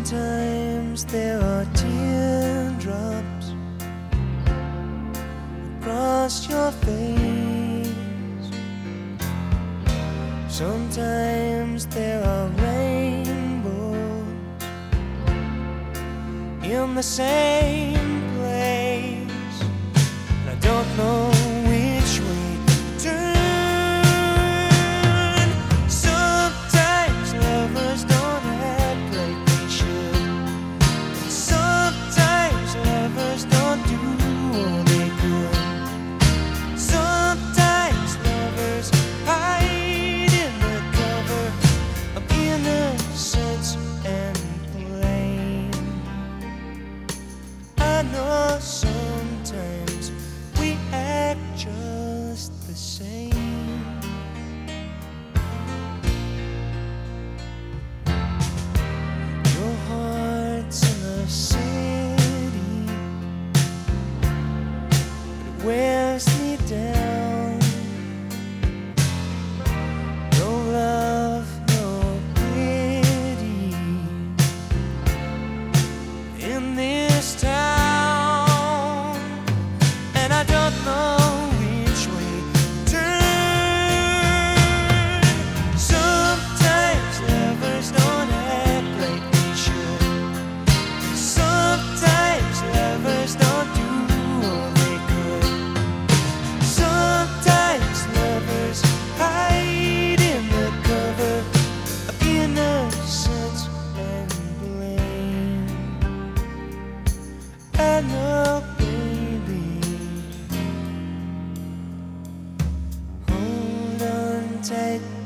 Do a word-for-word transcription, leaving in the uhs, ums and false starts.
Sometimes there are teardrops across your face. Sometimes there are rainbows in the same place. And I don't know which way to turn. Sometimes lovers don't act like they should. And sometimes lovers don't do all they could. Sometimes lovers hide in the cover of innocence and blame. I know sometimes we act just the same. Your heart's in the city, but it wears me down. No love, no pity in this town, and I don't know which way to turn. Sometimes lovers don't act like they should. Sometimes lovers don't do all they could. Sometimes lovers hide in the cover of innocence and blame. I know, baby. Hold on tight.